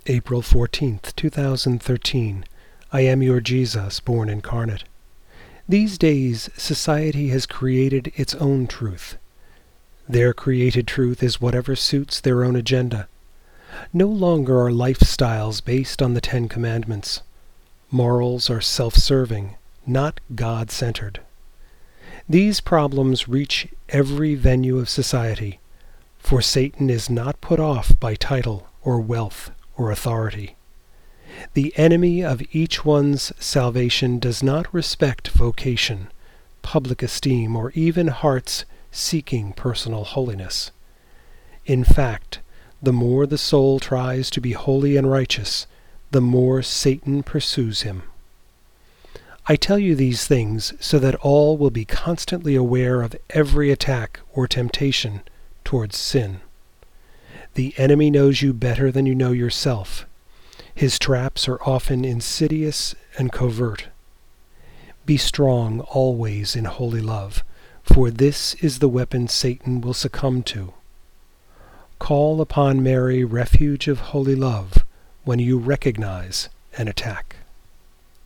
April 14th, 2013. I am your Jesus, born incarnate. These days, society has created its own truth. Their created truth is whatever suits their own agenda. No longer are lifestyles based on the Ten Commandments. Morals are self-serving, not God-centered. These problems reach every venue of society, for Satan is not put off by title or wealth or authority. The enemy of each one's salvation does not respect vocation, public esteem, or even hearts seeking personal holiness. In fact, the more the soul tries to be holy and righteous, the more Satan pursues him. I tell you these things so that all will be constantly aware of every attack or temptation towards sin. The enemy knows you better than you know yourself. His traps are often insidious and covert. Be strong always in holy love, for this is the weapon Satan will succumb to. Call upon Mary, refuge of holy love, when you recognize an attack.